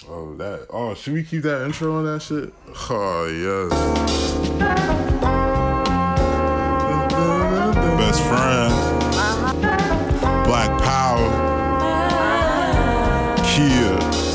Oh, that. Oh, should we keep that intro on that shit? Oh, yes. Best friend. Black Power. Kia.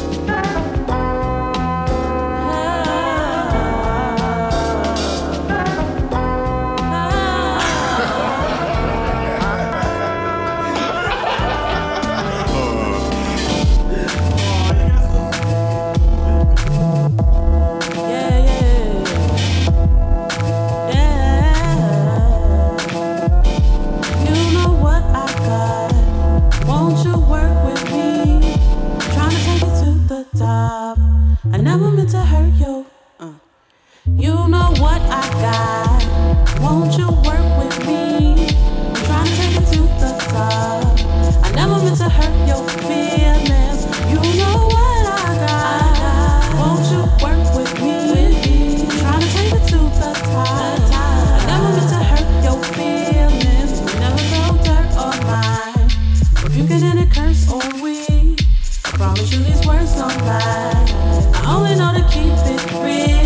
I never meant to hurt you. You know what I got. Won't you work with me? I'm trying to take it to the top. I never meant to hurt your feelings. You know what I got. Won't you work with me? I'm trying to take it to the top. I never meant to hurt your feelings. We never throw dirt on mine. Rebuking any curse or weed. I promise you these words don't lie. I only know to keep it real.